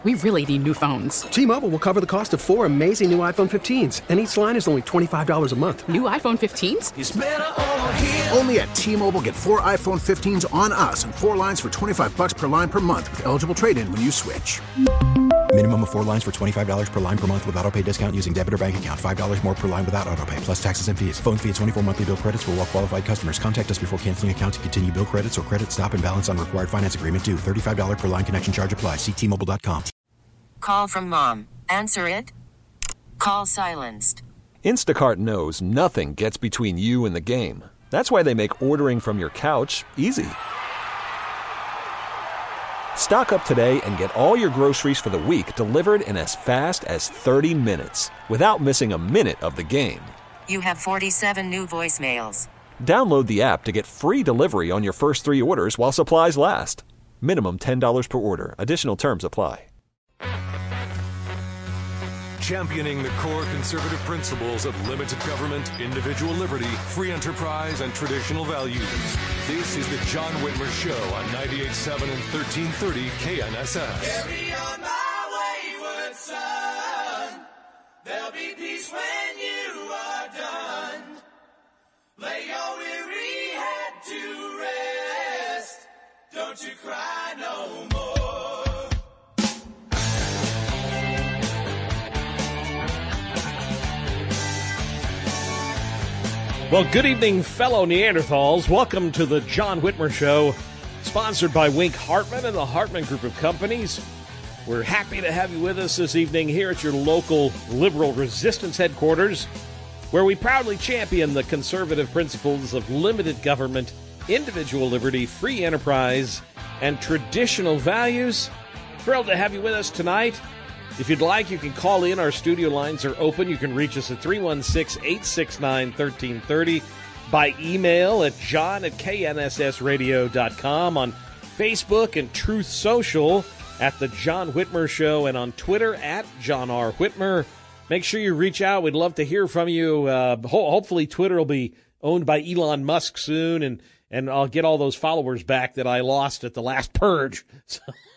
We really need new phones. T-Mobile will cover the cost of 4 amazing new iPhone 15s, and each line is only $25 a month. New iPhone 15s? It's better over here. Only at T-Mobile, get 4 iPhone 15s on us and 4 lines for $25 per line per month with eligible trade-in when you switch. Minimum of 4 lines for $25 per line per month with autopay discount using debit or bank account. $5 more per line without autopay, plus taxes and fees. Phone fee at 24 monthly bill credits for well-qualified customers. Contact us before canceling account to continue bill credits or credit stop and balance on required finance agreement due. $35 per line connection charge applies. See T-Mobile.com. Call from mom. Answer it. Call silenced. Instacart knows nothing gets between you and the game. That's why they make ordering from your couch easy. Stock up today and get all your groceries for the week delivered in as fast as 30 minutes without missing a minute of the game. You have 47 new voicemails. Download the app to get free delivery on your first 3 orders while supplies last. Minimum $10 per order. Additional terms apply. Championing the core conservative principles of limited government, individual liberty, free enterprise, and traditional values. This is the John Whitmer Show on 98.7 and 1330 KNSS. Carry on my wayward son. There'll be peace when you are done. Lay your weary head to rest. Don't you cry no more. Well, good evening, fellow Neanderthals. Welcome to the John Whitmer Show, sponsored by Wink Hartman and the Hartman Group of Companies. We're happy to have you with us this evening here at your local liberal resistance headquarters, where we proudly champion the conservative principles of limited government, individual liberty, free enterprise, and traditional values. Thrilled to have you with us tonight. If you'd like, you can call in. Our studio lines are open. You can reach us at 316-869-1330, by email at john@knssradio.com, on Facebook and Truth Social at The John Whitmer Show, and on Twitter at John R. Whitmer. Make sure you reach out. We'd love to hear from you. Hopefully Twitter will be owned by Elon Musk soon, and I'll get all those followers back that I lost at the last purge. So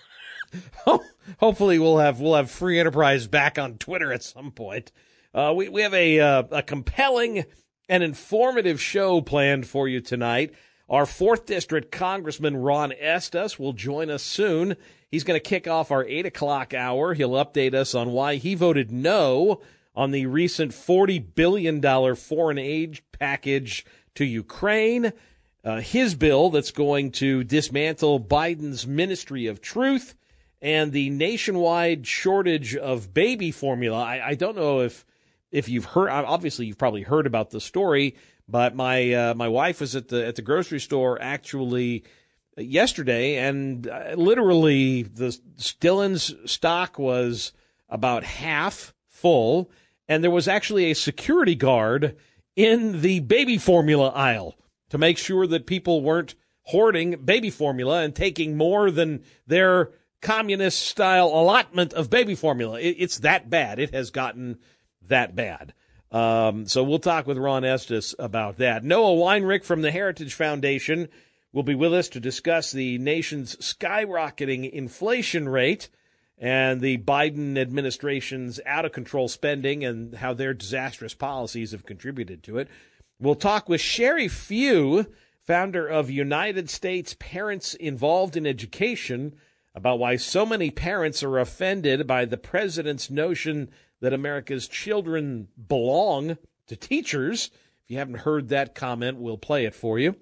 hopefully we'll have free enterprise back on Twitter at some point. We have a compelling and informative show planned for you tonight. Our 4th District Congressman Ron Estes will join us soon. He's going to kick off our 8 o'clock hour. He'll update us on why he voted no on the recent $40 billion foreign aid package to Ukraine, his bill that's going to dismantle Biden's Ministry of Truth, and the nationwide shortage of baby formula. I don't know if you've heard. Obviously, you've probably heard about the story. But my wife was at the grocery store actually yesterday, and literally the Dillon's stock was about half full, and there was actually a security guard in the baby formula aisle to make sure that people weren't hoarding baby formula and taking more than their communist-style allotment of baby formula. It's that bad. It has gotten that bad. So we'll talk with Ron Estes about that. Noah Weinrich from the Heritage Foundation will be with us to discuss the nation's skyrocketing inflation rate and the Biden administration's out-of-control spending and how their disastrous policies have contributed to it. We'll talk with Sherry Few, founder of United States Parents Involved in Education, about why so many parents are offended by the president's notion that America's children belong to teachers. If you haven't heard that comment, we'll play it for you.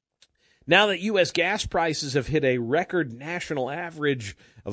Now that U.S. gas prices have hit a record national average of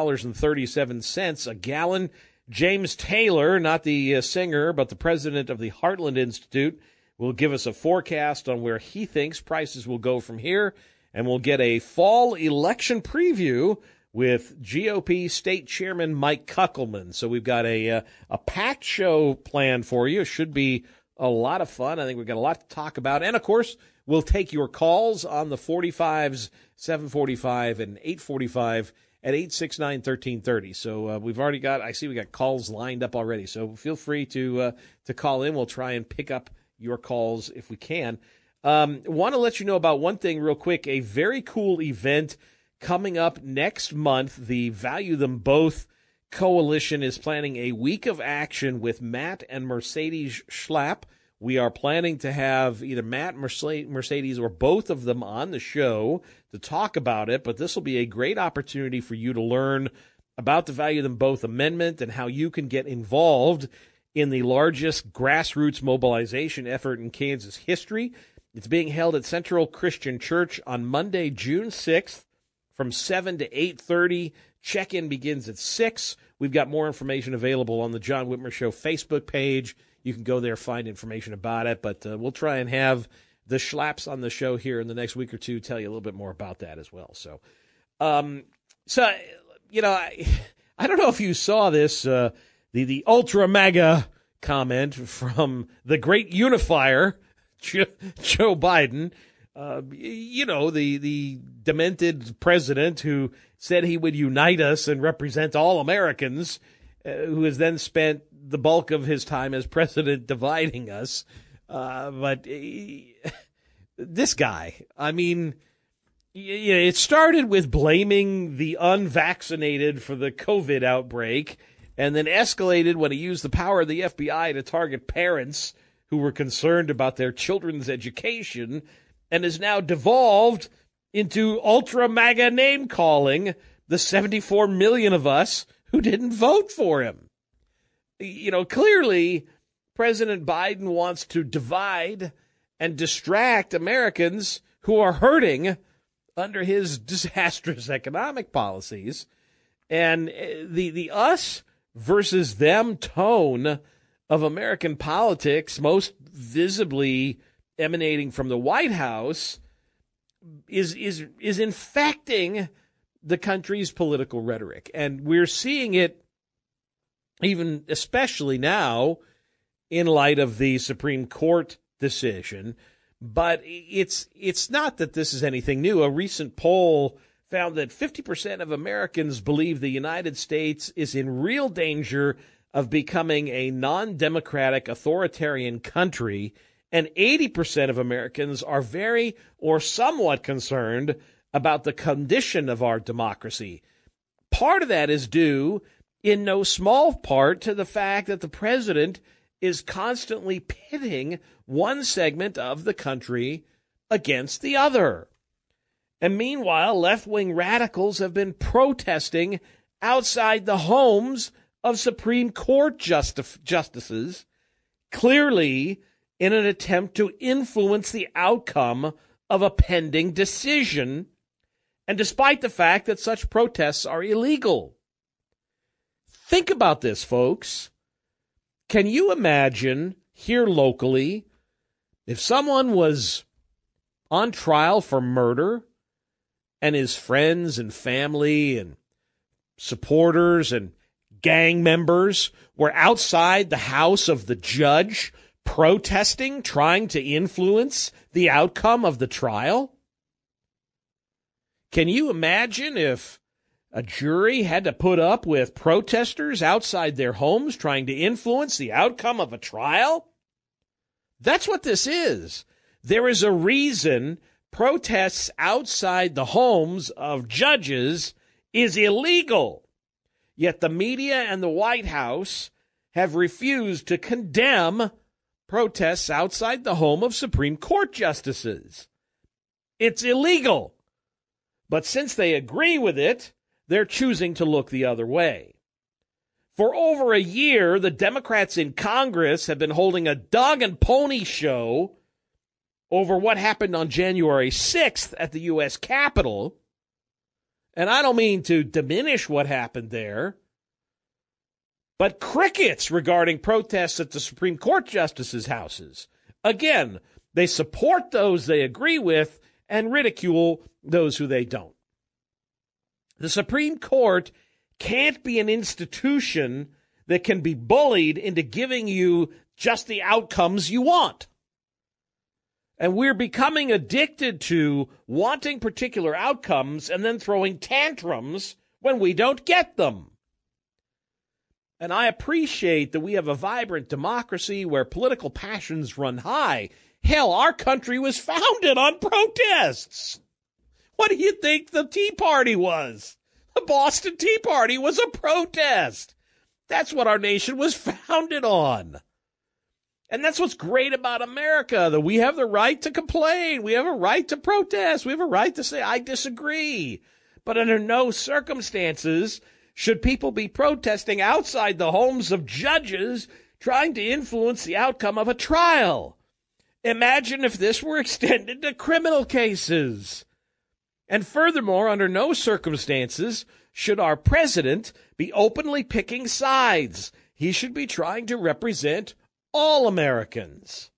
$4.37 a gallon, James Taylor, not the singer, but the president of the Heartland Institute, will give us a forecast on where he thinks prices will go from here, and we'll get a fall election preview with GOP State Chairman Mike Kuckelman. So we've got a packed show planned for you. It should be a lot of fun. I think we've got a lot to talk about. And, of course, we'll take your calls on the 45s, 745, and 845 at 869-1330. So we've already got, I see we got calls lined up already. So feel free to call in. We'll try and pick up your calls if we can. Want to let you know about one thing real quick. A very cool event coming up next month. The Value Them Both Coalition is planning a week of action with Matt and Mercedes Schlapp. We are planning to have either Matt, Mercedes, or both of them on the show to talk about it, but this will be a great opportunity for you to learn about the Value Them Both amendment and how you can get involved in the largest grassroots mobilization effort in Kansas history. It's being held at Central Christian Church on Monday, June 6th from 7 to 8:30. Check-in begins at 6. We've got more information available on the John Whitmer Show Facebook page. You can go there, find information about it, but we'll try and have the Schlapps on the show here in the next week or two, tell you a little bit more about that as well. So, I don't know if you saw this, the ultra mega comment from the great unifier, Joe Biden, the demented president who said he would unite us and represent all Americans, who has then spent the bulk of his time as president dividing us. But this guy, I mean, it started with blaming the unvaccinated for the COVID outbreak, and then escalated when he used the power of the FBI to target parents who were concerned about their children's education, and has now devolved into ultra MAGA name calling the 74 million of us who didn't vote for him. Clearly President Biden wants to divide and distract Americans who are hurting under his disastrous economic policies. And the us versus them tone of American politics, most visibly emanating from the White House, is infecting the country's political rhetoric. And we're seeing it even especially now in light of the Supreme Court decision. But it's not that this is anything new. A recent poll found that 50% of Americans believe the United States is in real danger of becoming a non-democratic authoritarian country, and 80% of Americans are very or somewhat concerned about the condition of our democracy. Part of that is due, in no small part, to the fact that the president is constantly pitting one segment of the country against the other. And meanwhile, left-wing radicals have been protesting outside the homes of Supreme Court justices, clearly in an attempt to influence the outcome of a pending decision, and despite the fact that such protests are illegal. Think about this, folks. Can you imagine here locally if someone was on trial for murder and his friends and family and supporters and gang members were outside the house of the judge protesting, trying to influence the outcome of the trial? Can you imagine if a jury had to put up with protesters outside their homes trying to influence the outcome of a trial? That's what this is. There is a reason protests outside the homes of judges is illegal. Yet the media and the White House have refused to condemn protests outside the home of Supreme Court justices. It's illegal. But since they agree with it, they're choosing to look the other way. For over a year, the Democrats in Congress have been holding a dog and pony show over what happened on January 6th at the U.S. Capitol. And I don't mean to diminish what happened there, but crickets regarding protests at the Supreme Court justices' houses. Again, they support those they agree with and ridicule those who they don't. The Supreme Court can't be an institution that can be bullied into giving you just the outcomes you want. And we're becoming addicted to wanting particular outcomes and then throwing tantrums when we don't get them. And I appreciate that we have a vibrant democracy where political passions run high. Hell, our country was founded on protests. What do you think the Tea Party was? The Boston Tea Party was a protest. That's what our nation was founded on. And that's what's great about America, that we have the right to complain. We have a right to protest. We have a right to say, I disagree. But under no circumstances should people be protesting outside the homes of judges trying to influence the outcome of a trial. Imagine if this were extended to criminal cases. And furthermore, under no circumstances should our president be openly picking sides. He should be trying to represent all Americans.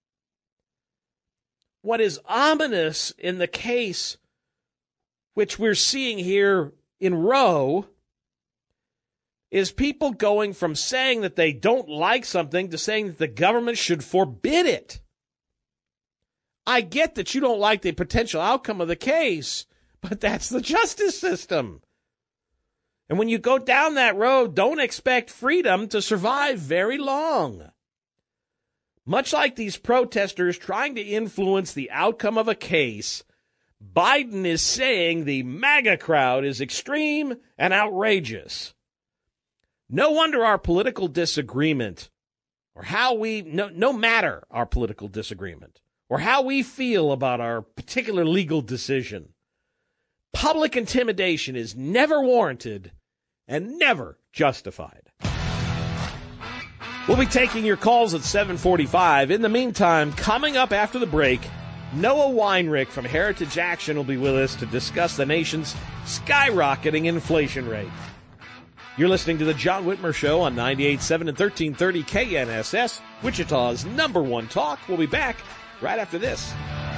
What is ominous in the case which we're seeing here in Roe is people going from saying that they don't like something to saying that the government should forbid it. I get that you don't like the potential outcome of the case, but that's the justice system. And when you go down that road, don't expect freedom to survive very long. Much like these protesters trying to influence the outcome of a case, Biden is saying the MAGA crowd is extreme and outrageous. No wonder our political disagreement, or how we, no matter our political disagreement, or how we feel about our particular legal decision, public intimidation is never warranted and never justified. We'll be taking your calls at 7:45. In the meantime, coming up after the break, Noah Weinrich from Heritage Action will be with us to discuss the nation's skyrocketing inflation rate. You're listening to the John Whitmer Show on 98.7 and 1330 KNSS, Wichita's #1 talk. We'll be back right after this.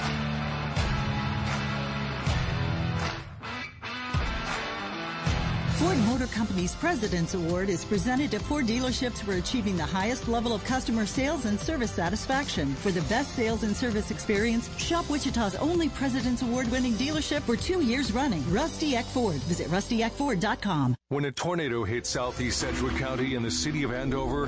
Ford Motor Company's President's Award is presented to Ford dealerships for achieving the highest level of customer sales and service satisfaction. For the best sales and service experience, shop Wichita's only President's Award-winning dealership for 2 years running, Rusty Eck Ford. Visit rustyeckford.com. When a tornado hit southeast Sedgwick County and the city of Andover,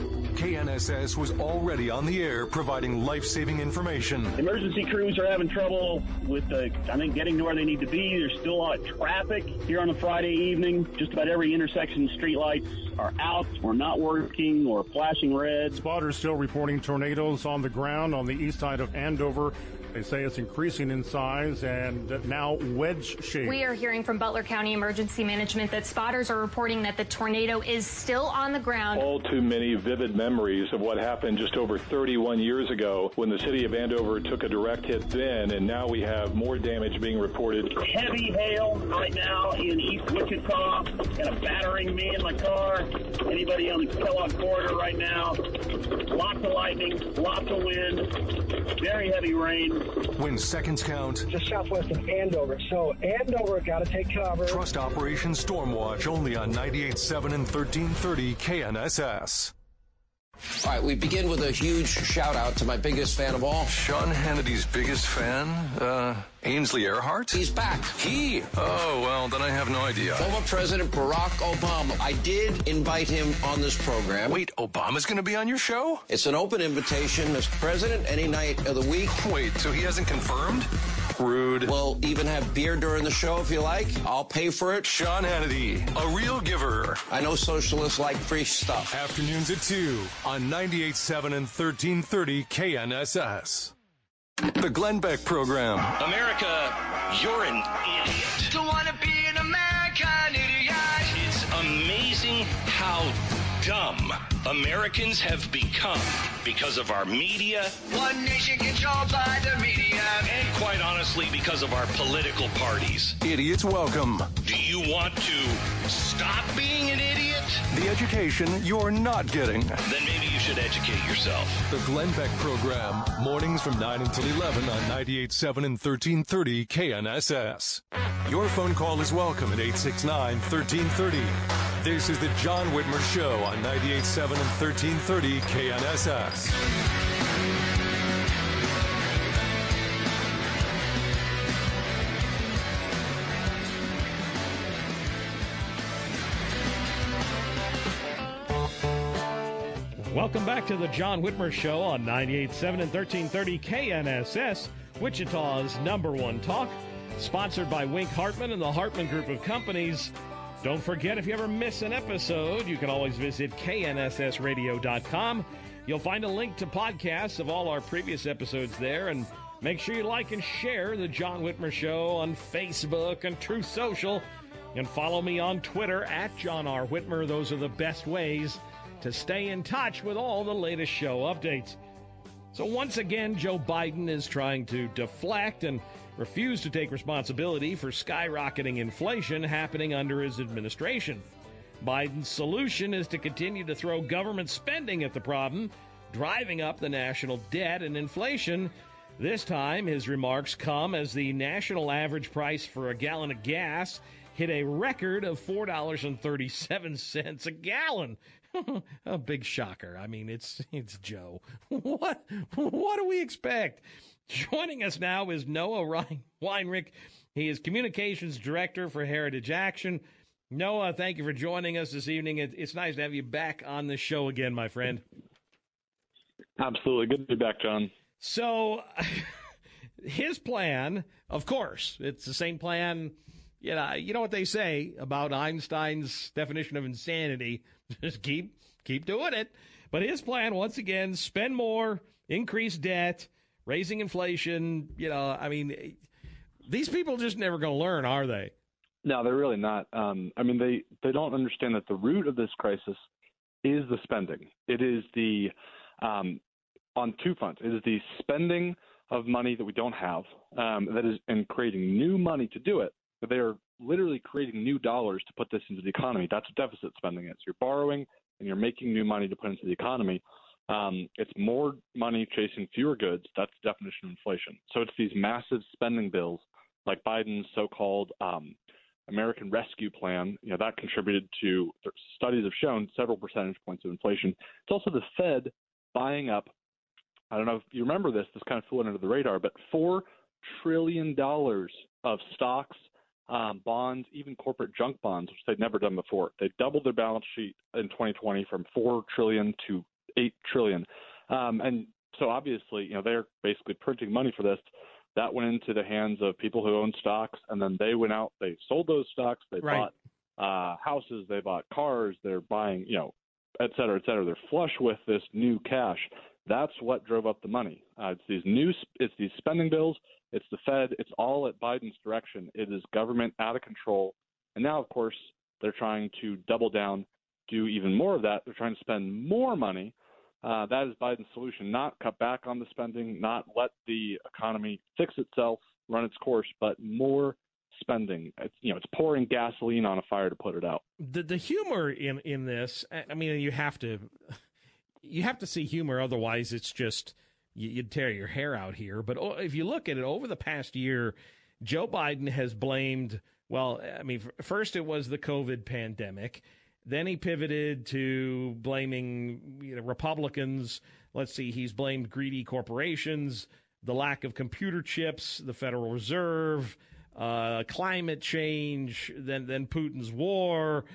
KNSS was already on the air providing life-saving information. Emergency crews are having trouble with, getting to where they need to be. There's still a lot of traffic here on a Friday evening. Just about every intersection streetlights are out or not working or flashing red. Spotters still reporting tornadoes on the ground on the east side of Andover. They say it's increasing in size and now wedge-shaped. We are hearing from Butler County Emergency Management that spotters are reporting that the tornado is still on the ground. All too many vivid memories of what happened just over 31 years ago when the city of Andover took a direct hit then, and now we have more damage being reported. Heavy hail right now in East Wichita, and a battering me in my car. Anybody on the Kellogg corridor right now. Lots of lightning, lots of wind, very heavy rain. When seconds count, just southwest of Andover. So Andover got to take cover. Trust Operation Stormwatch only on 98.7 and 1330 KNSS. All right, we begin with a huge shout out to my biggest fan of all. Sean Hannity's biggest fan? Ainsley Earhart? He's back. Oh, well, then I have no idea. Former President Barack Obama. I did invite him on this program. Wait, Obama's going to be on your show? It's an open invitation, Mr. President, any night of the week. Wait, so he hasn't confirmed? Rude. We'll even have beer during the show if you like. I'll pay for it. Sean Hannity, a real giver. I know socialists like free stuff. Afternoons at 2 on 98.7 and 1330 KNSS. The Glenn Beck Program. America, you're an idiot. Don't want to be an American idiot. It's amazing how dumb Americans have become because of our media. One nation controlled by the media. And quite honestly, because of our political parties. Idiots welcome. Do you want to stop being an idiot? The education you're not getting. Then maybe you should educate yourself. The Glenn Beck Program. Mornings from 9 until 11 on 98.7 and 1330 KNSS. Your phone call is welcome at 869-1330. This is the John Whitmer Show on 98.7 and 1330 KNSS. Welcome back to the John Whitmer Show on 98.7 and 1330 KNSS, Wichita's #1 talk. Sponsored by Wink Hartman and the Hartman Group of Companies. Don't forget, if you ever miss an episode, you can always visit knssradio.com. You'll find a link to podcasts of all our previous episodes there, and make sure you like and share The John Whitmer Show on Facebook and Truth Social, and follow me on Twitter at John R. Whitmer. Those are the best ways to stay in touch with all the latest show updates. So once again, Joe Biden is trying to deflect and refuse to take responsibility for skyrocketing inflation happening under his administration. Biden's solution is to continue to throw government spending at the problem, driving up the national debt and inflation. This time, his remarks come as the national average price for a gallon of gas hit a record of $4.37 a gallon. A big shocker. I mean, it's Joe. What do we expect? Joining us now is Noah Weinrich. He is Communications Director for Heritage Action. Noah, thank you for joining us this evening. It's nice to have you back on the show again, my friend. Absolutely. Good to be back, John. So his plan, of course, it's the same plan. You know what they say about Einstein's definition of insanity. Just keep doing it. But his plan, once again, spend more, increase debt, raising inflation. I mean, these people just never going to learn, are they? No, they're really not. They don't understand that the root of this crisis is the spending. It is the on two fronts. It is the spending of money that we don't have, that is, and creating new money to do it. But they are literally creating new dollars to put this into the economy. That's what deficit spending is. You're borrowing and you're making new money to put into the economy. It's more money chasing fewer goods. That's the definition of inflation. So it's these massive spending bills like Biden's so-called American Rescue Plan. That contributed to, studies have shown, several percentage points of inflation. It's also the Fed buying up, I don't know if you remember this kind of flew under the radar, but $4 trillion of stocks, bonds, even corporate junk bonds, which they'd never done before. They doubled their balance sheet in 2020 from $4 trillion to $8 trillion. And so obviously, they're basically printing money for this. That went into the hands of people who own stocks, and then they went out, they sold those stocks, they bought houses, they bought cars, they're buying, et cetera, et cetera. They're flush with this new cash. That's what drove up the money. It's these spending bills. It's the Fed. It's all at Biden's direction. It is government out of control. And now, of course, they're trying to double down, do even more of that. They're trying to spend more money. That is Biden's solution, not cut back on the spending, not let the economy fix itself, run its course, but more spending. It's pouring gasoline on a fire to put it out. The humor in this, I mean, you have to see humor, otherwise it's just you'd tear your hair out here. But if you look at it over the past year, Joe Biden has blamed, first it was the COVID pandemic. Then he pivoted to blaming Republicans. Let's see, he's blamed greedy corporations, the lack of computer chips, the Federal Reserve, climate change, then Putin's war.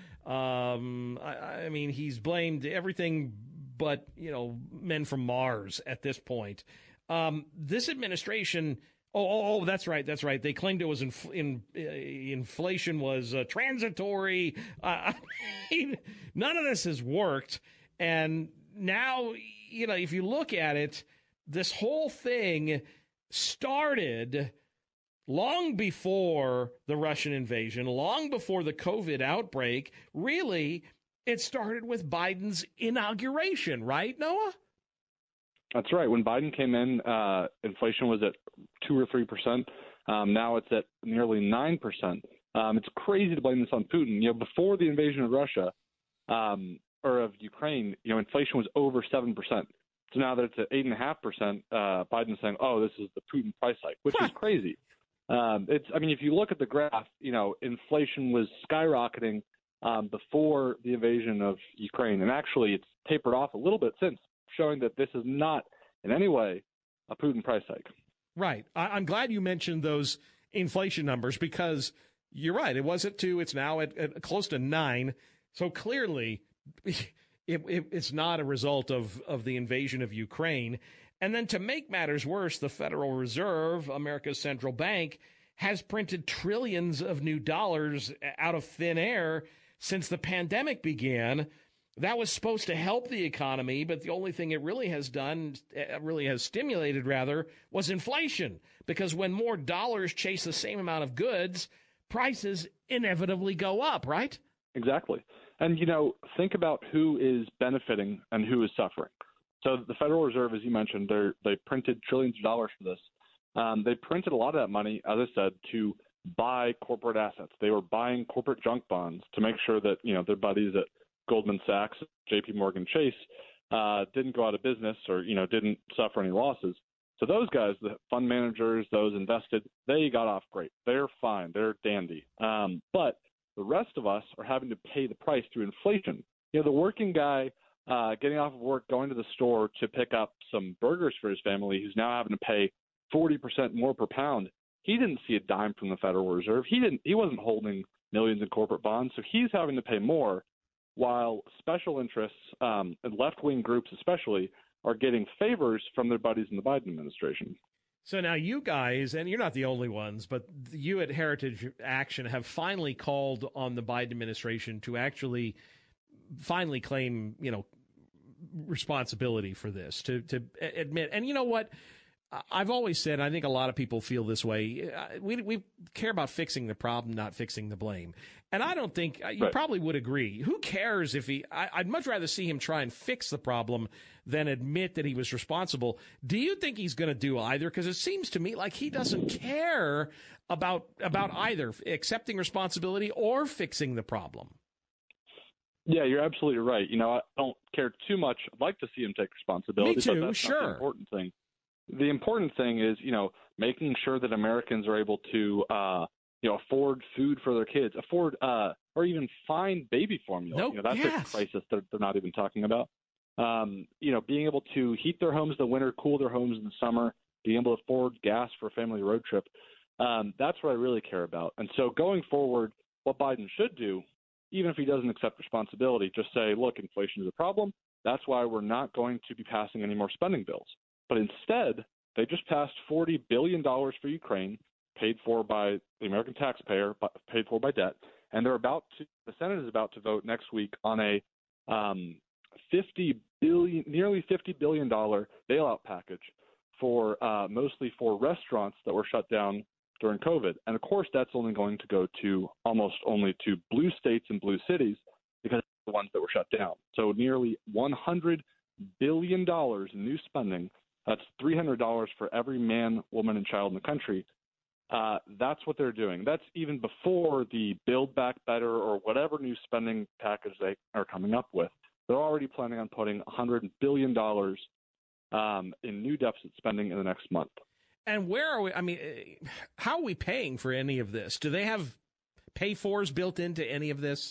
He's blamed everything but, men from Mars at this point. This administration... Oh, that's right. They claimed it was inflation was transitory. None of this has worked. And now, if you look at it, this whole thing started long before the Russian invasion, long before the COVID outbreak. Really, it started with Biden's inauguration, right, Noah? That's right. When Biden came in, inflation was at 2 or 3%. Now it's at nearly 9%. It's crazy to blame this on Putin. Before the invasion of Russia or of Ukraine, inflation was over 7%. So now that it's at 8.5%, Biden's saying, "Oh, this is the Putin price hike," which is crazy. If you look at the graph, inflation was skyrocketing before the invasion of Ukraine, and actually it's tapered off a little bit since, showing that this is not in any way a Putin price hike. Right. I'm glad you mentioned those inflation numbers because you're right. It was at 2. It's now at close to 9. So clearly it's not a result of the invasion of Ukraine. And then to make matters worse, the Federal Reserve, America's central bank, has printed trillions of new dollars out of thin air since the pandemic began. That was supposed to help the economy, but the only thing it really has done, stimulated rather, was inflation. Because when more dollars chase the same amount of goods, prices inevitably go up, right? Exactly. And, think about who is benefiting and who is suffering. So the Federal Reserve, as you mentioned, they printed trillions of dollars for this. They printed a lot of that money, as I said, to buy corporate assets. They were buying corporate junk bonds to make sure that, their buddies at Goldman Sachs, JP Morgan Chase, didn't go out of business or, didn't suffer any losses. So those guys, the fund managers, those invested, they got off great. They're fine. They're dandy. But the rest of us are having to pay the price through inflation. The working guy getting off of work, going to the store to pick up some burgers for his family, who's now having to pay 40% more per pound. He didn't see a dime from the Federal Reserve. He wasn't holding millions in corporate bonds, so he's having to pay more, while special interests and left-wing groups especially are getting favors from their buddies in the Biden administration. So now you guys, and you're not the only ones, but you at Heritage Action have finally called on the Biden administration to actually finally claim, responsibility for this, to admit. And you know what? I've always said, I think a lot of people feel this way. We care about fixing the problem, not fixing the blame. And I don't think you probably would agree. Who cares if I'd much rather see him try and fix the problem than admit that he was responsible. Do you think he's going to do either? Because it seems to me like he doesn't care about either accepting responsibility or fixing the problem. Yeah, you're absolutely right. I don't care too much. I'd like to see him take responsibility. Me too, but that's sure. Not the important thing. The important thing is, making sure that Americans are able to, afford food for their kids, afford or even find baby formula. That's a crisis that they're not even talking about. Being able to heat their homes in the winter, cool their homes in the summer, being able to afford gas for a family road trip. That's what I really care about. And so going forward, what Biden should do, even if he doesn't accept responsibility, just say, look, inflation is a problem. That's why we're not going to be passing any more spending bills. But instead, they just passed $40 billion for Ukraine, paid for by the American taxpayer, paid for by debt. And the Senate is about to vote next week on a nearly $50 billion bailout package for mostly for restaurants that were shut down during COVID. And of course, that's only going to go to almost only to blue states and blue cities because they're the ones that were shut down. So nearly $100 billion in new spending. That's $300 for every man, woman, and child in the country. That's what they're doing. That's even before the Build Back Better or whatever new spending package they are coming up with. They're already planning on putting $100 billion in new deficit spending in the next month. And where are we? I mean, how are we paying for any of this? Do they have pay-fors built into any of this?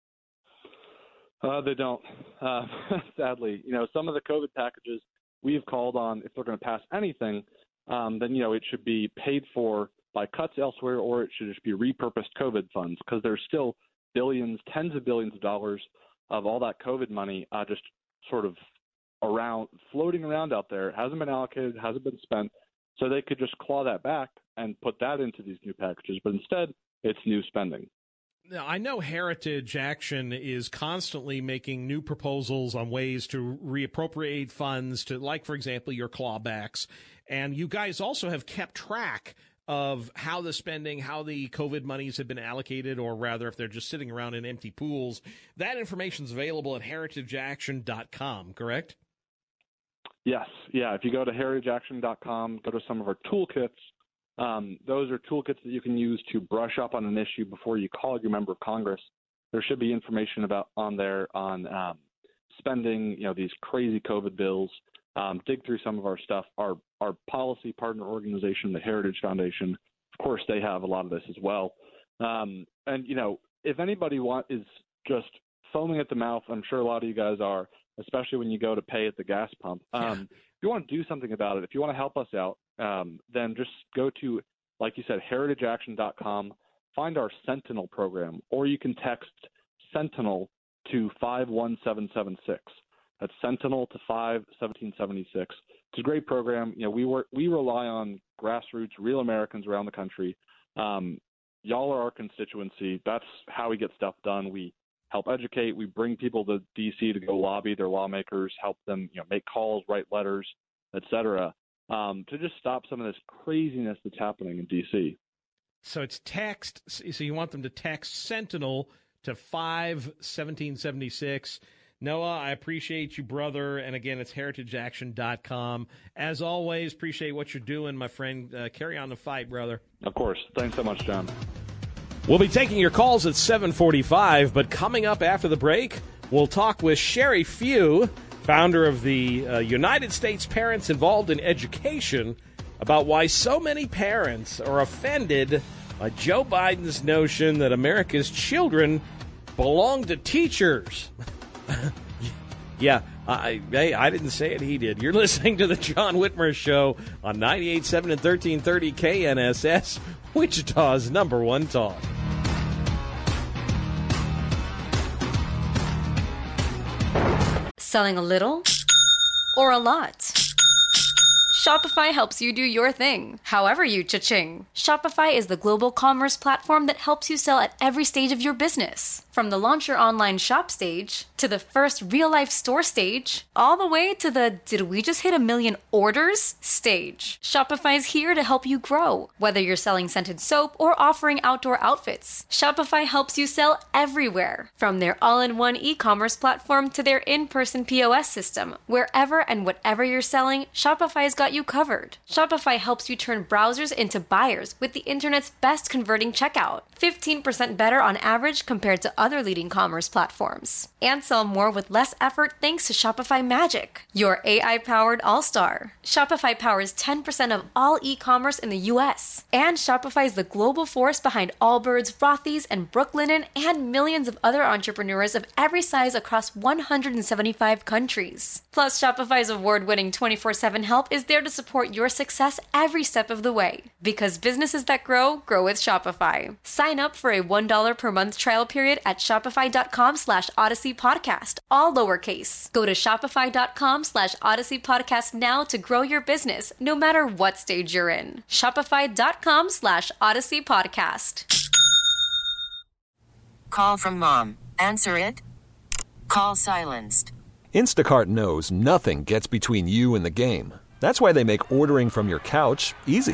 They don't. Sadly, some of the COVID packages we've called on, if they're going to pass anything, then, it should be paid for by cuts elsewhere, or it should just be repurposed COVID funds, because there's still billions, tens of billions of dollars of all that COVID money just sort of floating around out there. It hasn't been allocated, hasn't been spent. So they could just claw that back and put that into these new packages. But instead, it's new spending. Now, I know Heritage Action is constantly making new proposals on ways to reappropriate funds to, like, for example, your clawbacks. And you guys also have kept track of how the spending, how the COVID monies have been allocated, or rather, if they're just sitting around in empty pools. That information is available at heritageaction.com, correct? Yes. Yeah. If you go to heritageaction.com, go to some of our toolkits. Those are toolkits that you can use to brush up on an issue before you call your member of Congress. There should be information on spending, these crazy COVID bills. Dig through some of our stuff. Our policy partner organization, the Heritage Foundation, of course, they have a lot of this as well. And if anybody is just foaming at the mouth, I'm sure a lot of you guys are, especially when you go to pay at the gas pump. If you want to do something about it, if you want to help us out, then just go to, like you said, heritageaction.com, find our Sentinel program, or you can text Sentinel to 51776. That's Sentinel to 51776. It's a great program. We rely on grassroots, real Americans around the country Y'all are our constituency. That's how we get stuff done. We help educate. We bring people to D.C. to go lobby their lawmakers, help them, make calls, write letters, et cetera, to just stop some of this craziness that's happening in D.C. So it's text. So you want them to text Sentinel to 51776. Noah, I appreciate you, brother. And again, it's heritageaction.com. As always, appreciate what you're doing, my friend. Carry on the fight, brother. Of course. Thanks so much, John. We'll be taking your calls at 7:45, but coming up after the break, we'll talk with Sherry Few, founder of the United States Parents Involved in Education, about why so many parents are offended by Joe Biden's notion that America's children belong to teachers. Yeah, I didn't say it, he did. You're listening to the John Whitmer Show on 98.7 and 1330 KNSS, Wichita's #1 talk. Selling a little or a lot? Shopify helps you do your thing, however you cha-ching. Shopify is the global commerce platform that helps you sell at every stage of your business. From the launch your online shop stage, to the first real-life store stage, all the way to the did we just hit 1 million orders stage. Shopify's here to help you grow. Whether you're selling scented soap or offering outdoor outfits, Shopify helps you sell everywhere. From their all-in-one e-commerce platform to their in-person POS system. Wherever and whatever you're selling, Shopify's got you covered. Shopify helps you turn browsers into buyers with the internet's best converting checkout. 15% better on average compared to other leading commerce platforms. And sell more with less effort thanks to Shopify Magic, your AI-powered all-star. Shopify powers 10% of all e-commerce in the U.S. And Shopify is the global force behind Allbirds, Rothy's, and Brooklinen, and millions of other entrepreneurs of every size across 175 countries. Plus, Shopify's award-winning 24/7 help is there to support your success every step of the way. Because businesses that grow with Shopify. Sign up for a $1 per month trial period at shopify.com/Odyssey Podcast, all lowercase. Go to shopify.com/Odyssey Podcast now to grow your business, no matter what stage you're in. Shopify.com/Odyssey Podcast. Call from mom. Answer it. Call silenced. Instacart knows nothing gets between you and the game. That's why they make ordering from your couch easy.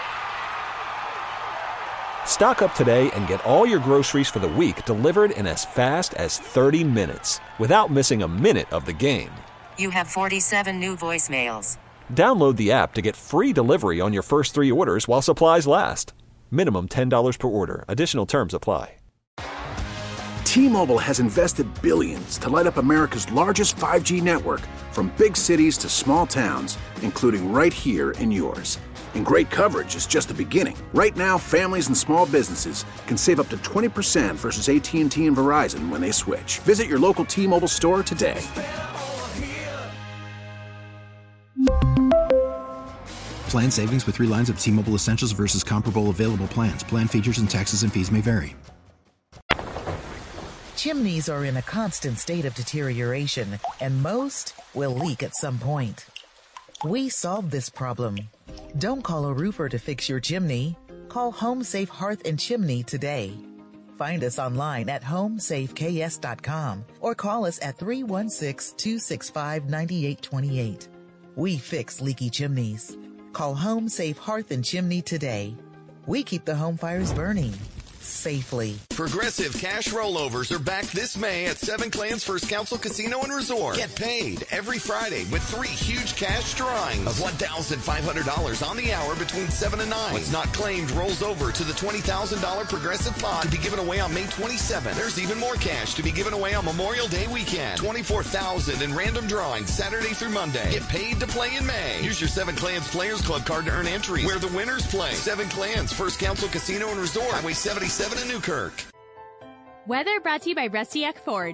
Stock up today and get all your groceries for the week delivered in as fast as 30 minutes without missing a minute of the game. You have 47 new voicemails. Download the app to get free delivery on your first 3 orders while supplies last. Minimum $10 per order. Additional terms apply. T-Mobile has invested billions to light up America's largest 5G network, from big cities to small towns, including right here in yours. And great coverage is just the beginning. Right now, families and small businesses can save up to 20% versus AT&T and Verizon when they switch. Visit your local T-Mobile store today. Plan savings with 3 lines of T-Mobile Essentials versus comparable available plans. Plan features and taxes and fees may vary. Chimneys are in a constant state of deterioration, and most will leak at some point. We solved this problem. Don't call a roofer to fix your chimney. Call Home Safe Hearth and Chimney today. Find us online at homesafeks.com or call us at 316-265-9828. We fix leaky chimneys. Call Home Safe Hearth and Chimney today. We keep the home fires burning safely. Progressive cash rollovers are back this May at Seven Clans First Council Casino and Resort. Get paid every Friday with 3 huge cash drawings of $1,500 on the hour between 7 and 9. What's not claimed rolls over to the $20,000 Progressive pot to be given away on May 27th. There's even more cash to be given away on Memorial Day weekend. $24,000 in random drawings Saturday through Monday. Get paid to play in May. Use your Seven Clans Players Club card to earn entry where the winners play. Seven Clans First Council Casino and Resort. Highway 77 in Newkirk. Weather brought to you by Rustiak Ford.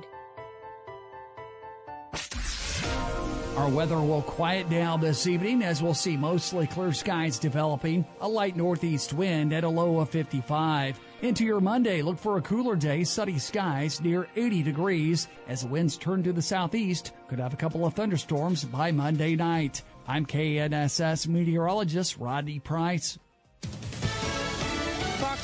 Our weather will quiet down this evening as we'll see mostly clear skies developing, a light northeast wind at a low of 55. Into your Monday, look for a cooler day, sunny skies near 80 degrees. As the winds turn to the southeast, could have a couple of thunderstorms by Monday night. I'm KNSS meteorologist Rodney Price.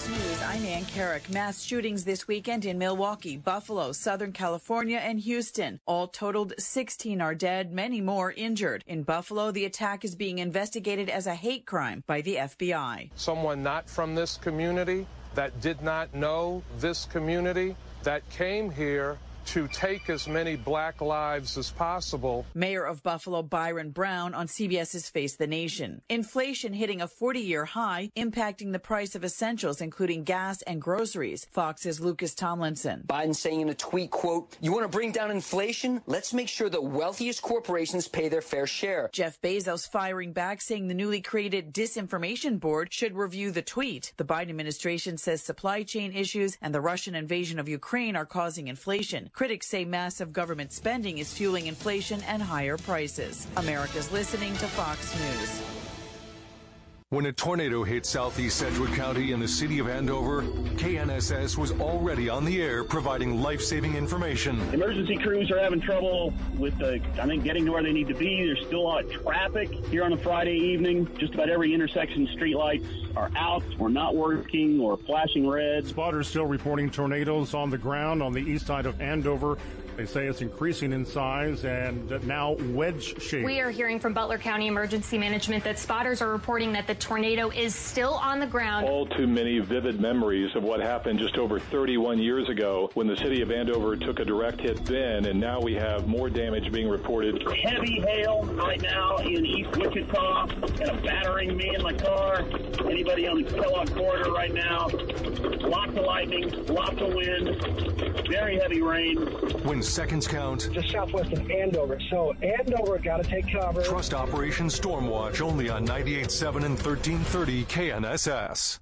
I'm Ann Carrick. Mass shootings this weekend in Milwaukee, Buffalo, Southern California, and Houston. All totaled 16 are dead, many more injured. In Buffalo, the attack is being investigated as a hate crime by the FBI. Someone not from this community, that did not know this community, that came here to take as many black lives as possible. Mayor of Buffalo Byron Brown on CBS's Face the Nation. Inflation hitting a 40-year high, impacting the price of essentials, including gas and groceries. Fox's Lucas Tomlinson. Biden saying in a tweet, quote, "You want to bring down inflation? Let's make sure the wealthiest corporations pay their fair share." Jeff Bezos firing back, saying the newly created Disinformation Board should review the tweet. The Biden administration says supply chain issues and the Russian invasion of Ukraine are causing inflation. Critics say massive government spending is fueling inflation and higher prices. America's listening to Fox News. When a tornado hit southeast Sedgwick County and the city of Andover, KNSS was already on the air providing life-saving information. Emergency crews are having trouble with, getting to where they need to be. There's still a lot of traffic here on a Friday evening. Just about every intersection streetlights are out or not working or flashing red. Spotters still reporting tornadoes on the ground on the east side of Andover. They say it's increasing in size and now wedge-shaped. We are hearing from Butler County Emergency Management that spotters are reporting that the tornado is still on the ground. All too many vivid memories of what happened just over 31 years ago when the city of Andover took a direct hit then, and now we have more damage being reported. Heavy hail right now in East Wichita, kind of battering me in my car. Anybody on the Kellogg corridor right now. Lots of lightning, lots of wind, very heavy rain. When seconds count, just southwest of Andover. So Andover got to take cover. Trust Operation Stormwatch only on 98.7 and 1330 KNSS.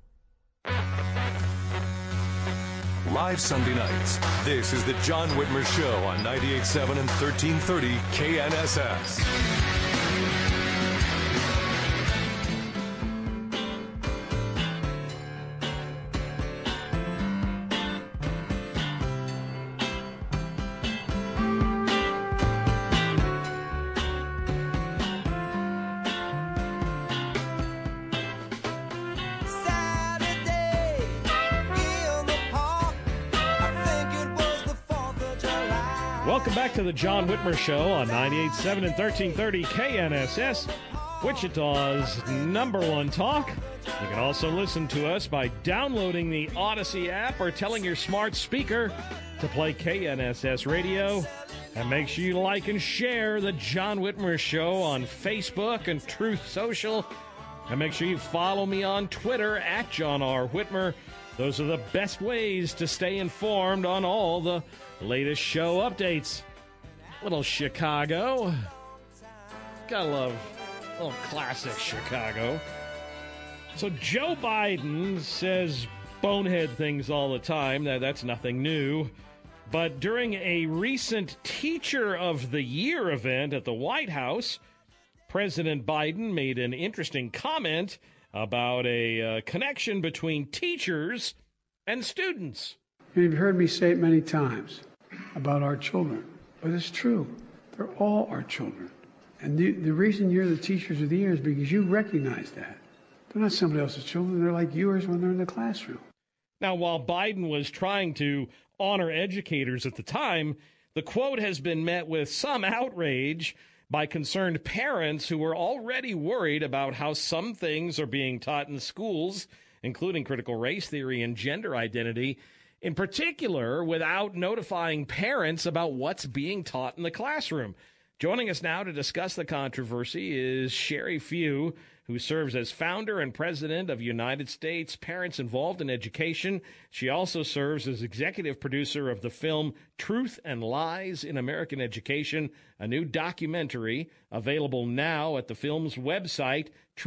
Live Sunday nights. This is the John Whitmer Show on 98.7 and 1330 KNSS. Welcome back to the John Whitmer Show on 98.7 and 1330 KNSS, Wichita's #1 talk. You can also listen to us by downloading the Odyssey app or telling your smart speaker to play KNSS Radio. And make sure you like and share the John Whitmer Show on Facebook and Truth Social. And make sure you follow me on Twitter at John R. Whitmer. Those are the best ways to stay informed on all the latest show updates. Little Chicago. Gotta love a little classic Chicago. So Joe Biden says bonehead things all the time. That's nothing new. But during a recent Teacher of the Year event at the White House, President Biden made an interesting comment about a connection between teachers and students. You've heard me say it many times about our children, but it's true. They're all our children. And the reason you're the Teachers of the Year is because you recognize that. They're not somebody else's children. They're like yours when they're in the classroom. Now, while Biden was trying to honor educators at the time, the quote has been met with some outrage by concerned parents who were already worried about how some things are being taught in schools, including critical race theory and gender identity, in particular, without notifying parents about what's being taught in the classroom. Joining us now to discuss the controversy is Sherry Few, who serves as founder and president of United States Parents Involved in Education. She also serves as executive producer of the film Truth and Lies in American Education, a new documentary available now at the film's website,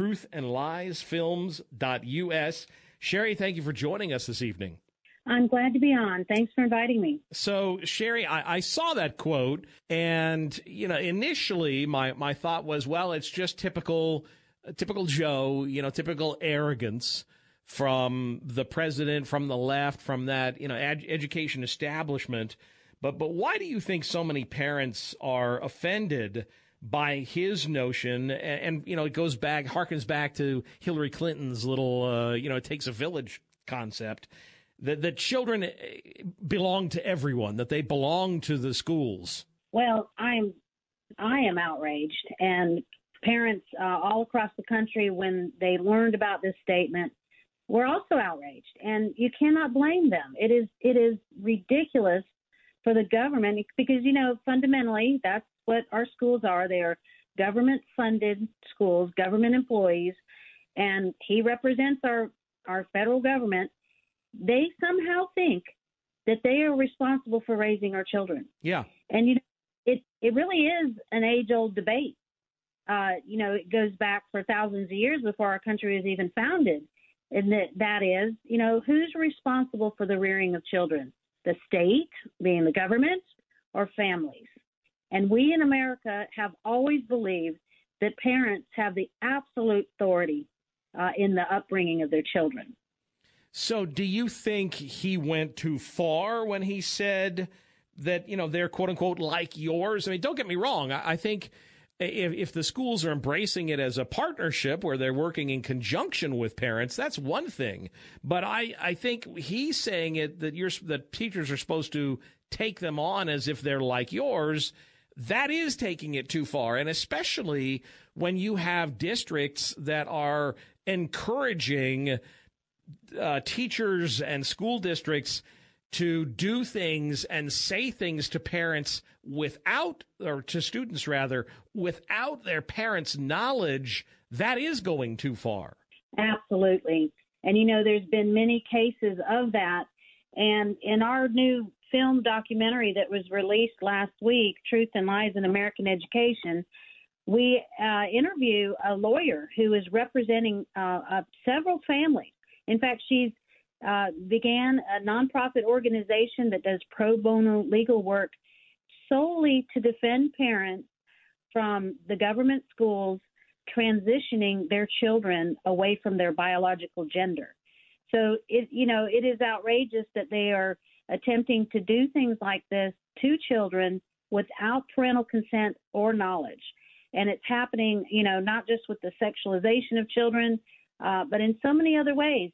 truthandliesfilms.us. Sherry, thank you for joining us this evening. I'm glad to be on. Thanks for inviting me. So, Sherry, I saw that quote, and, initially my thought was, well, it's just typical Joe, typical arrogance from the president, from the left, from that, education establishment. But why do you think so many parents are offended by his notion? And it harkens back to Hillary Clinton's little, it takes a village concept. that children belong to everyone, that they belong to the schools? Well, I am outraged, and parents all across the country, when they learned about this statement, were also outraged, and you cannot blame them. It is ridiculous for the government, because, fundamentally, that's what our schools are. They are government-funded schools, government employees, and he represents our federal government. They somehow think that they are responsible for raising our children. Yeah. And, it really is an age-old debate. It goes back for thousands of years before our country was even founded. And that is, who's responsible for the rearing of children? The state, being the government, or families? And we in America have always believed that parents have the absolute authority in the upbringing of their children. So do you think he went too far when he said that, they're quote unquote like yours? I mean, don't get me wrong. I think if the schools are embracing it as a partnership where they're working in conjunction with parents, that's one thing. But I think he's saying it that teachers are supposed to take them on as if they're like yours. That is taking it too far. And especially when you have districts that are encouraging teachers and school districts to do things and say things to parents to students without their parents' knowledge, that is going too far. Absolutely. And, there's been many cases of that. And in our new film documentary that was released last week, Truth and Lies in American Education, we interview a lawyer who is representing several families. In fact, she's began a nonprofit organization that does pro bono legal work solely to defend parents from the government schools transitioning their children away from their biological gender. So it is outrageous that they are attempting to do things like this to children without parental consent or knowledge. And it's happening, not just with the sexualization of children, but in so many other ways.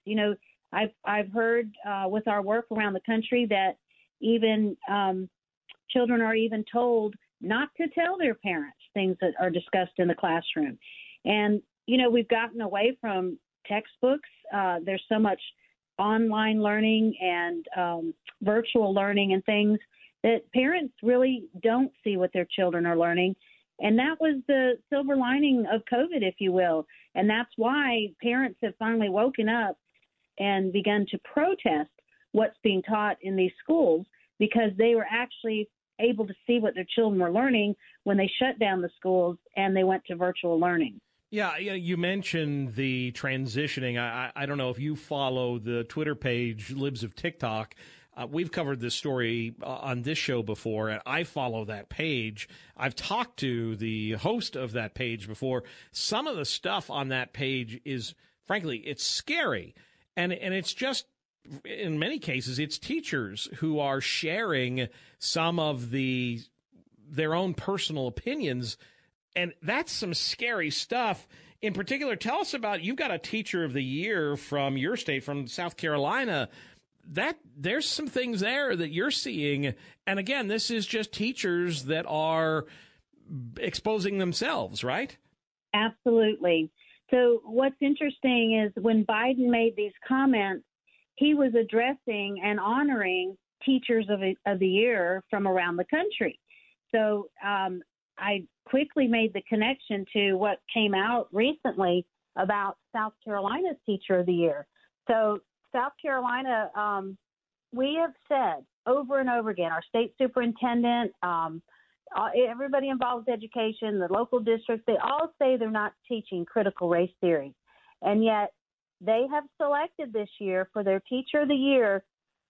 I've heard with our work around the country that even children are even told not to tell their parents things that are discussed in the classroom. And, we've gotten away from textbooks. There's so much online learning and virtual learning and things that parents really don't see what their children are learning. And that was the silver lining of COVID, if you will. And that's why parents have finally woken up and begun to protest what's being taught in these schools, because they were actually able to see what their children were learning when they shut down the schools and they went to virtual learning. Yeah, you mentioned the transitioning. I don't know if you follow the Twitter page, Libs of TikTok. We've covered this story on this show before, and I follow that page. I've talked to the host of that page before. Some of the stuff on that page is, frankly, it's scary. And it's just, in many cases, it's teachers who are sharing some of their own personal opinions. And that's some scary stuff. In particular, tell us about, you've got a Teacher of the Year from your state, from South Carolina. There's some things there that you're seeing. And again, this is just teachers that are exposing themselves, right? Absolutely. So what's interesting is when Biden made these comments, he was addressing and honoring Teachers of the Year from around the country. So I quickly made the connection to what came out recently about South Carolina's Teacher of the Year. So South Carolina, we have said over and over again, our state superintendent, everybody involved with education, the local districts, they all say they're not teaching critical race theory. And yet they have selected this year for their Teacher of the Year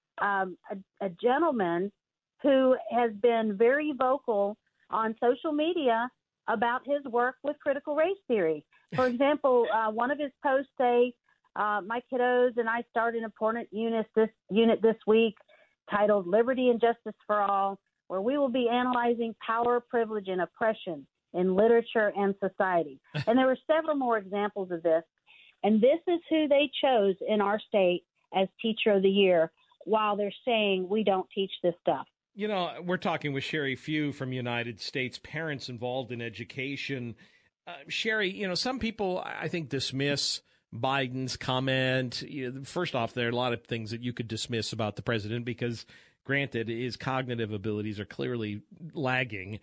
a gentleman who has been very vocal on social media about his work with critical race theory. For example, one of his posts say, my kiddos and I start an important unit this week titled Liberty and Justice for All, where we will be analyzing power, privilege, and oppression in literature and society. And there were several more examples of this. And this is who they chose in our state as Teacher of the Year. while they're saying we don't teach this stuff. You know, we're talking with Sherry Few from United States Parents Involved in Education. Sherry, you know, some people, I think, dismiss Biden's comment. You know, first off, there are a lot of things that you could dismiss about the president because, granted, his cognitive abilities are clearly lagging.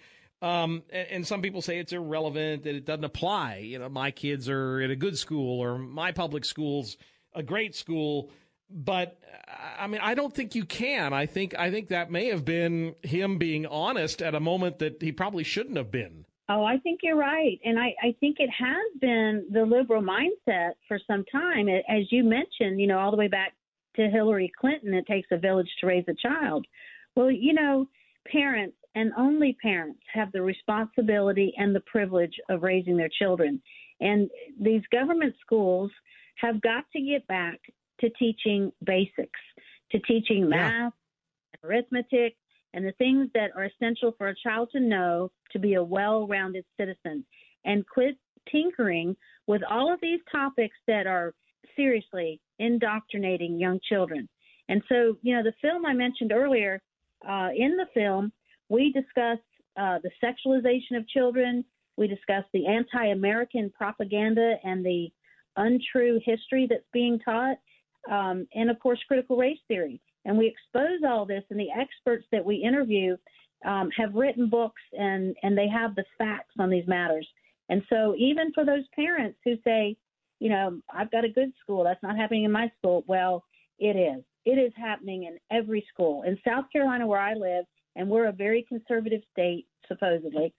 And some people say it's irrelevant, that it doesn't apply. You know, my kids are at a good school, or my public school's a great school. But, I mean, I don't think you can. I think that may have been him being honest at a moment that he probably shouldn't have been. Oh, I think you're right. And I think it has been the liberal mindset for some time. As you mentioned, you know, all the way back to Hillary Clinton, it takes a village to raise a child. Well, you know, parents and only parents have the responsibility and the privilege of raising their children. And these government schools have got to get back to teaching basics, to teaching math, arithmetic, and the things that are essential for a child to know to be a well-rounded citizen, and quit tinkering with all of these topics that are seriously indoctrinating young children. And so, you know, the film I mentioned earlier, in the film, we discussed the sexualization of children. We discussed the anti-American propaganda and the untrue history that's being taught. And, of course, critical race theory. And we expose all this, and the experts that we interview have written books, and they have the facts on these matters. And so even for those parents who say, you know, I've got a good school, that's not happening in my school, well, it is. It is happening in every school. In South Carolina, where I live, and we're a very conservative state, supposedly,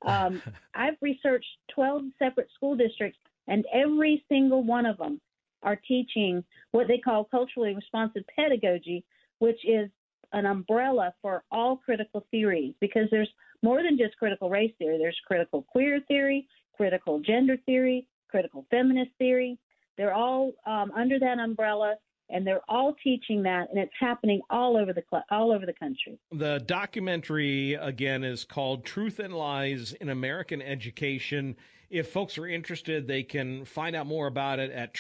I've researched 12 separate school districts, and every single one of them are teaching what they call culturally responsive pedagogy, which is an umbrella for all critical theories, because there's more than just critical race theory. There's critical queer theory, critical gender theory, critical feminist theory. They're all under that umbrella, and they're all teaching that, and it's happening all over the country. The documentary, again, is called Truth and Lies in American Education. If folks are interested, they can find out more about it at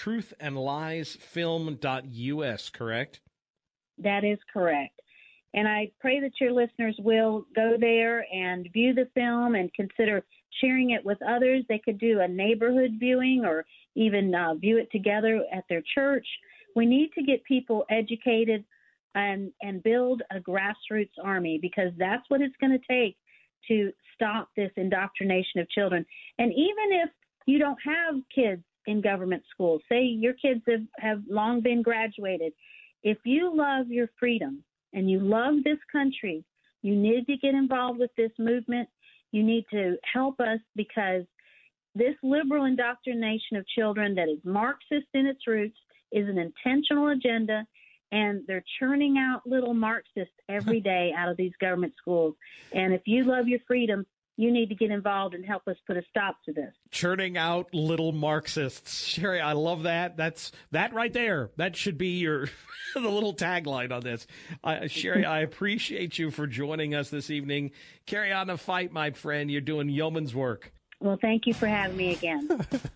truthandliesfilm.us, correct? That is correct. And I pray that your listeners will go there and view the film and consider sharing it with others. They could do a neighborhood viewing, or even view it together at their church. We need to get people educated and build a grassroots army, because that's what it's going to take to stop this indoctrination of children. And even if you don't have kids in government schools, say your kids have long been graduated, if you love your freedom and you love this country, you need to get involved with this movement. You need to help us, because this liberal indoctrination of children that is Marxist in its roots is an intentional agenda, and they're churning out little Marxists every day out of these government schools. And if you love your freedom, you need to get involved and help us put a stop to this. Churning out little Marxists. Sherry, I love that. That right there. That should be your the little tagline on this. Sherry, I appreciate you for joining us this evening. Carry on the fight, my friend. You're doing yeoman's work. Well, thank you for having me again.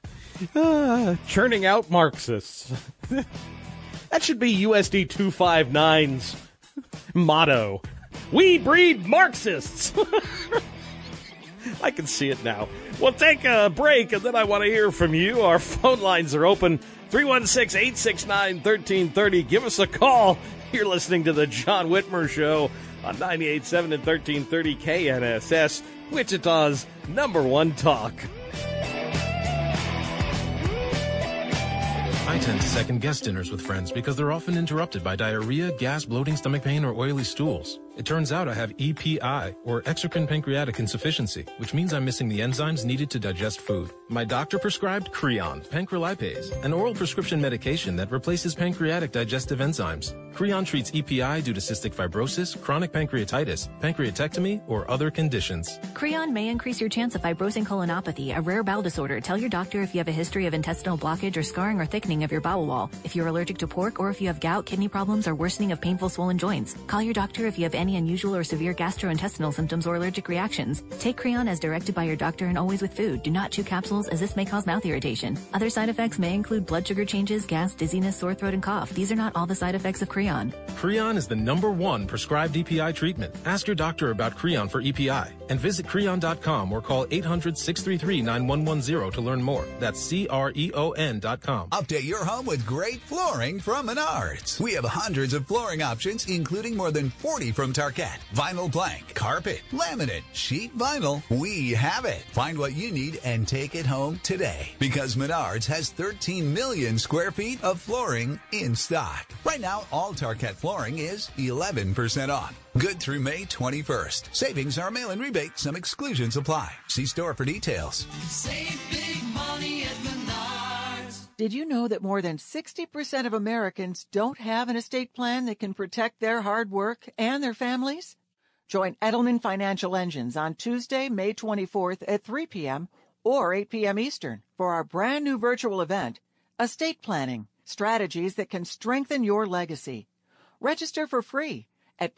Churning out Marxists. That should be USD 259's motto. We breed Marxists. I can see it now. We'll take a break, and then I want to hear from you. Our phone lines are open. 316-869-1330. Give us a call. You're listening to the John Whitmer Show on 98.7 and 1330 KNSS, Wichita's #1 talk. I tend to second-guess dinners with friends because they're often interrupted by diarrhea, gas, bloating, stomach pain, or oily stools. It turns out I have EPI, or exocrine pancreatic insufficiency, which means I'm missing the enzymes needed to digest food. My doctor prescribed Creon, pancrelipase, an oral prescription medication that replaces pancreatic digestive enzymes. Creon treats EPI due to cystic fibrosis, chronic pancreatitis, pancreatectomy, or other conditions. Creon may increase your chance of fibrosing colonopathy, a rare bowel disorder. Tell your doctor if you have a history of intestinal blockage or scarring or thickening of your bowel wall, if you're allergic to pork, or if you have gout, kidney problems, or worsening of painful swollen joints. Call your doctor if you have any any unusual or severe gastrointestinal symptoms or allergic reactions. Take Creon as directed by your doctor and always with food. Do not chew capsules as this may cause mouth irritation. Other side effects may include blood sugar changes, gas, dizziness, sore throat, and cough. These are not all the side effects of Creon. Creon is the #1 prescribed EPI treatment. Ask your doctor about Creon for EPI and visit Creon.com or call 800-633-9110 to learn more. That's CREON.com. Update your home with great flooring from Menards. We have hundreds of flooring options, including more than 40 from Tarkett. Vinyl plank, carpet, laminate, sheet vinyl. We have it. Find what you need and take it home today. Because Menards has 13 million square feet of flooring in stock. Right now, all Tarkett flooring is 11% off. Good through May 21st. Savings are mail-in rebate. Some exclusions apply. See store for details. Save big money at Menards. Did you know that more than 60% of Americans don't have an estate plan that can protect their hard work and their families? Join Edelman Financial Engines on Tuesday, May 24th at 3 p.m. or 8 p.m. Eastern for our brand new virtual event, Estate Planning, Strategies that can strengthen your legacy. Register for free at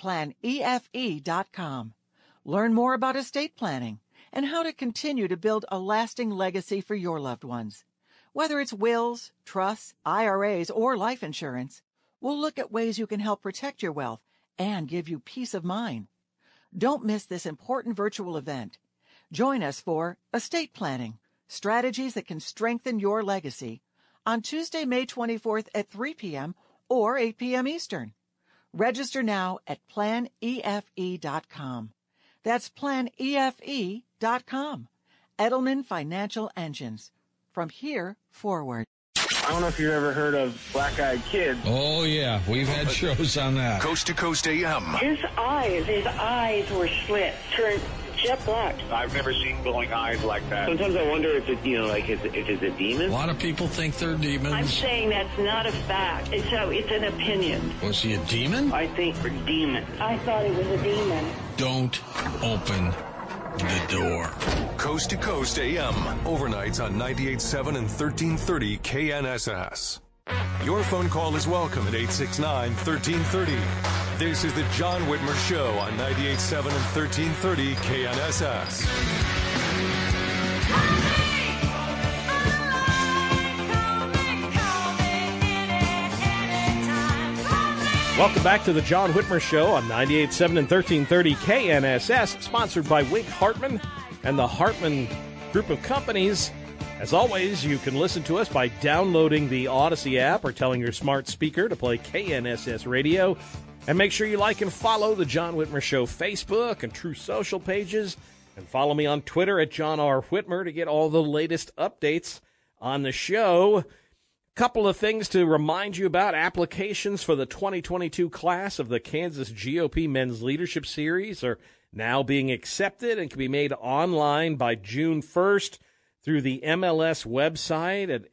planefe.com. Learn more about estate planning and how to continue to build a lasting legacy for your loved ones. Whether it's wills, trusts, IRAs, or life insurance, we'll look at ways you can help protect your wealth and give you peace of mind. Don't miss this important virtual event. Join us for Estate Planning, Strategies that can strengthen your legacy on Tuesday, May 24th at 3 p.m. or 8 p.m. Eastern. Register now at planefe.com. That's planefe.com. Edelman Financial Engines. From here forward. I don't know if you've ever heard of Black Eyed Kids. Oh, yeah. We've had shows on that. Coast to Coast AM. His eyes were slit, turned jet black. I've never seen glowing eyes like that. Sometimes I wonder if it's, if it's a demon. A lot of people think they're demons. I'm saying that's not a fact. It's an opinion. Was he a demon? I think for demon. I thought he was a demon. Don't open the door. Coast to Coast AM. Overnights on 98.7 and 1330 KNSS. Your phone call is welcome at 869-1330. This is the John Whitmer Show on 98.7 and 1330 KNSS. Welcome back to the John Whitmer Show on 98.7 and 1330 KNSS, sponsored by Wink Hartman and the Hartman Group of Companies. As always, you can listen to us by downloading the Odyssey app or telling your smart speaker to play KNSS Radio. And make sure you like and follow the John Whitmer Show Facebook and True Social pages. And follow me on Twitter at John R. Whitmer to get all the latest updates on the show. Couple of things to remind you about. Applications for the 2022 class of the Kansas GOP Men's Leadership Series are now being accepted and can be made online by June 1st through the MLS website at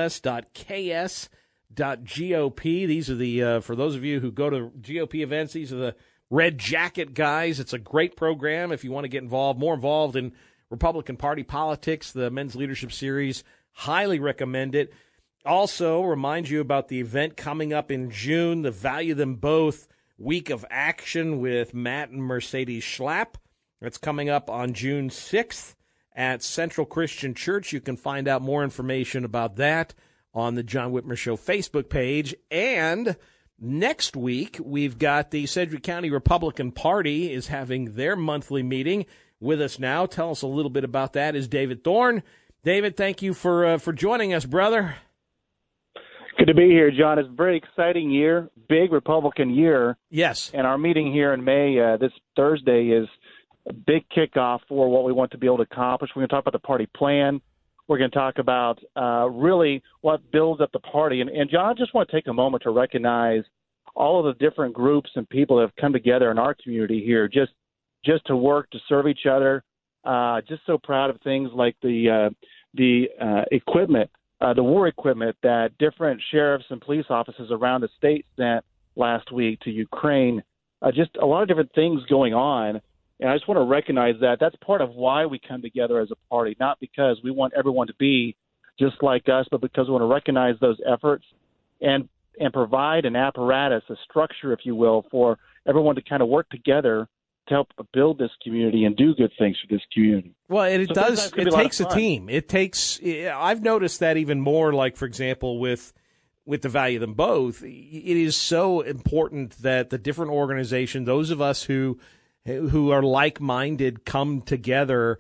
mls.ks.gop. These are the, for those of you who go to GOP events, these are the Red Jacket guys. It's a great program if you want to get more involved in Republican Party politics. The Men's Leadership Series, highly recommend it. Also, remind you about the event coming up in June, the Value Them Both Week of Action with Matt and Mercedes Schlapp. It's coming up on June 6th at Central Christian Church. You can find out more information about that on the John Whitmer Show Facebook page. And next week, we've got the Sedgwick County Republican Party is having their monthly meeting. With us now, tell us a little bit about that, is David Thorne. David, thank you for joining us, brother. Good to be here, John. It's a very exciting year, big Republican year. Yes. And our meeting here in May, this Thursday, is a big kickoff for what we want to be able to accomplish. We're going to talk about the party plan. We're going to talk about really what builds up the party. And John, I just want to take a moment to recognize all of the different groups and people that have come together in our community here just to work, to serve each other. Just so proud of things like the equipment, the war equipment that different sheriffs and police offices around the state sent last week to Ukraine. Just a lot of different things going on. And I just want to recognize that. That's part of why we come together as a party, not because we want everyone to be just like us, but because we want to recognize those efforts and provide an apparatus, a structure, if you will, for everyone to kind of work together to help build this community and do good things for this community. Well, and it does. It takes a fun. team. It takes. I've noticed that even more. Like, for example, with the Value Them Both, it is so important that the different organizations, those of us who are like-minded, come together.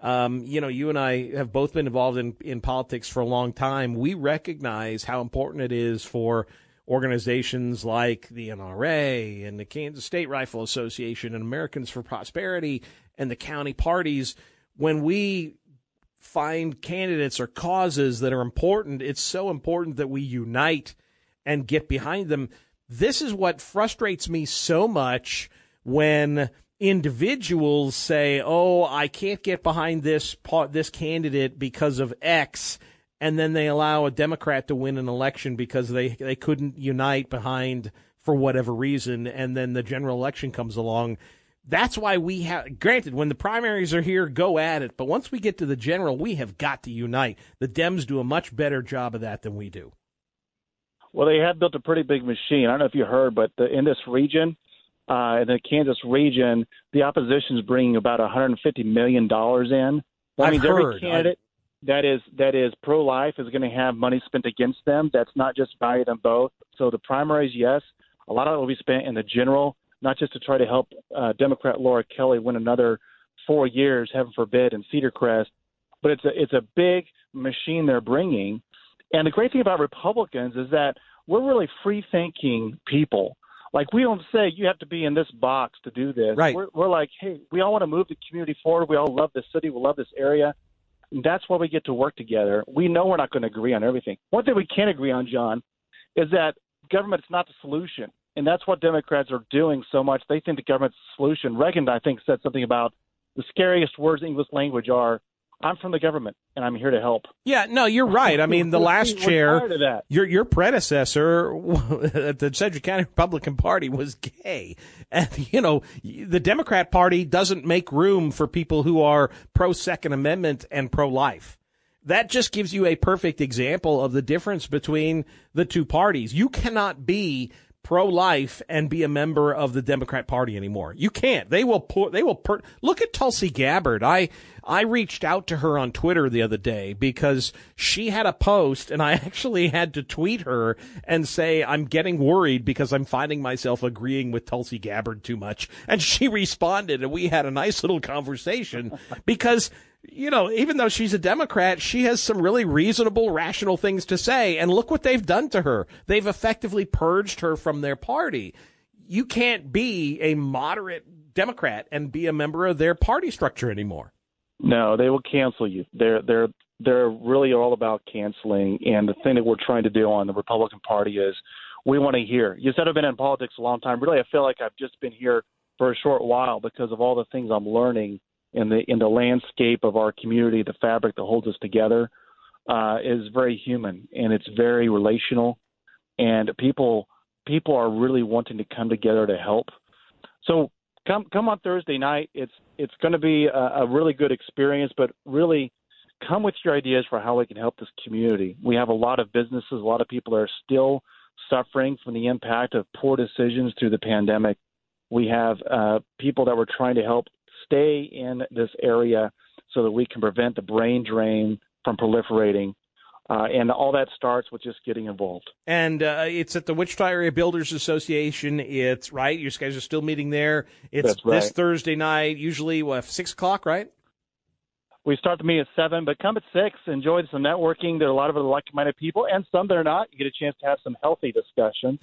You and I have both been involved in politics for a long time. We recognize how important it is for organizations like the NRA and the Kansas State Rifle Association and Americans for Prosperity and the county parties. When we find candidates or causes that are important, it's so important that we unite and get behind them. This is what frustrates me so much when individuals say, "Oh, I can't get behind this candidate because of X," and then they allow a Democrat to win an election because they couldn't unite behind for whatever reason, and then the general election comes along. That's why we have, granted, when the primaries are here, go at it, but once we get to the general, we have got to unite. The Dems do a much better job of that than we do. Well, they have built a pretty big machine. I don't know if you heard, but in this region, in the Kansas region, the opposition is bringing about $150 million in. That means every candidate that is pro-life is going to have money spent against them. That's not just Value Them Both. So the primaries, yes, a lot of it will be spent in the general, not just to try to help Democrat Laura Kelly win another 4 years, heaven forbid, in Cedar Crest. But it's a big machine they're bringing. And the great thing about Republicans is that we're really free-thinking people. Like, we don't say you have to be in this box to do this. Right. We're like, hey, we all want to move the community forward. We all love this city. We love this area. And that's why we get to work together. We know we're not going to agree on everything. One thing we can agree on, John, is that government is not the solution. And that's what Democrats are doing so much. They think the government's the solution. Reagan, I think, said something about the scariest words in English language are, I'm from the government, and I'm here to help. Yeah, no, you're right. I mean, the last chair, tired of that. Your predecessor at the Sedgwick County Republican Party was gay. And, the Democrat Party doesn't make room for people who are pro-Second Amendment and pro-life. That just gives you a perfect example of the difference between the two parties. You cannot be pro-life and be a member of the Democrat Party anymore. You can't. They will look at Tulsi Gabbard. I reached out to her on Twitter the other day because she had a post, and I actually had to tweet her and say, I'm getting worried because I'm finding myself agreeing with Tulsi Gabbard too much. And she responded, and we had a nice little conversation because, even though she's a Democrat, she has some really reasonable, rational things to say. And look what they've done to her. They've effectively purged her from their party. You can't be a moderate Democrat and be a member of their party structure anymore. No, they will cancel you. They're really all about canceling. And the thing that we're trying to do on the Republican Party is we want to hear. You said I've been in politics a long time. Really, I feel like I've just been here for a short while because of all the things I'm learning in the landscape of our community. The fabric that holds us together is very human, and it's very relational. And people are really wanting to come together to help. So come on Thursday night. It's going to be a really good experience, but really come with your ideas for how we can help this community. We have a lot of businesses, a lot of people that are still suffering from the impact of poor decisions through the pandemic. We have people that we're trying to help stay in this area so that we can prevent the brain drain from proliferating. And all that starts with just getting involved. And it's at the Wichita Area Builders Association. It's right. You guys are still meeting there. It's That's right. This Thursday night, usually 6 o'clock, right? We start the meeting at 7, but come at 6. Enjoy some networking. There are a lot of other like-minded people, and some that are not. You get a chance to have some healthy discussions.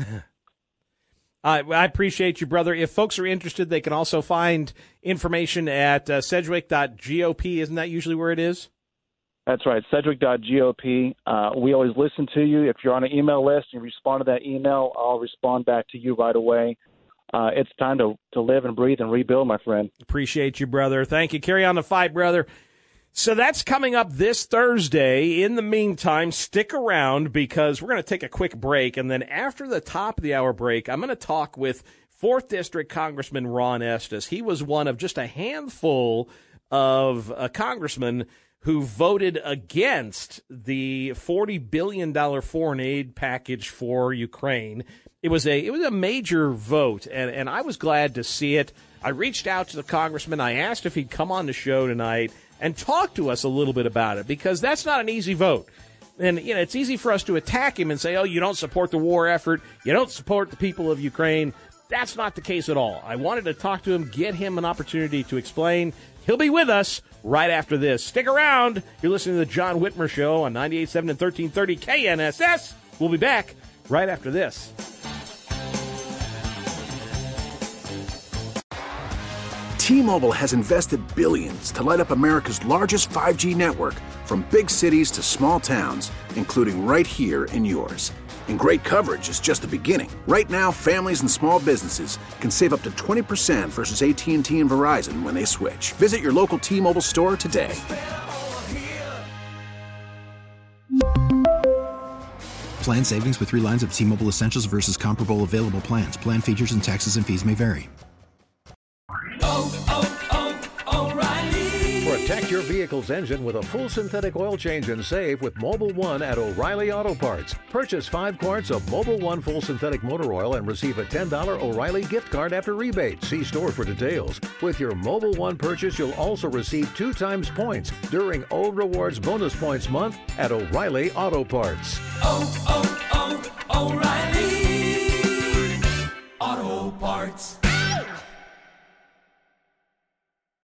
I appreciate you, brother. If folks are interested, they can also find information at sedgwick.gop. Isn't that usually where it is? That's right, sedgwick.gop. We always listen to you. If you're on an email list and you respond to that email, I'll respond back to you right away. It's time to live and breathe and rebuild, my friend. Appreciate you, brother. Thank you. Carry on the fight, brother. So that's coming up this Thursday. In the meantime, stick around because we're going to take a quick break. And then after the top of the hour break, I'm going to talk with 4th District Congressman Ron Estes. He was one of just a handful of a congressman who voted against the $40 billion foreign aid package for Ukraine. It was a major vote, and I was glad to see it. I reached out to the congressman. I asked if he'd come on the show tonight and talk to us a little bit about it, because that's not an easy vote. And, it's easy for us to attack him and say, oh, you don't support the war effort. You don't support the people of Ukraine. That's not the case at all. I wanted to talk to him, get him an opportunity to explain. He'll be with us right after this. Stick around. You're listening to the John Whitmer Show on 98.7 and 1330 KNSS. We'll be back right after this. T-Mobile has invested billions to light up America's largest 5G network, from big cities to small towns, including right here in yours. And great coverage is just the beginning. Right now, families and small businesses can save up to 20% versus AT&T and Verizon when they switch. Visit your local T-Mobile store today. Plan savings with 3 lines of T-Mobile Essentials versus comparable available plans. Plan features and taxes and fees may vary. Protect your vehicle's engine with a full synthetic oil change and save with Mobil 1 at O'Reilly Auto Parts. Purchase 5 quarts of Mobil 1 full synthetic motor oil and receive a $10 O'Reilly gift card after rebate. See store for details. With your Mobil 1 purchase, you'll also receive 2 times points during O Rewards Bonus Points Month at O'Reilly Auto Parts. O'Reilly Auto Parts.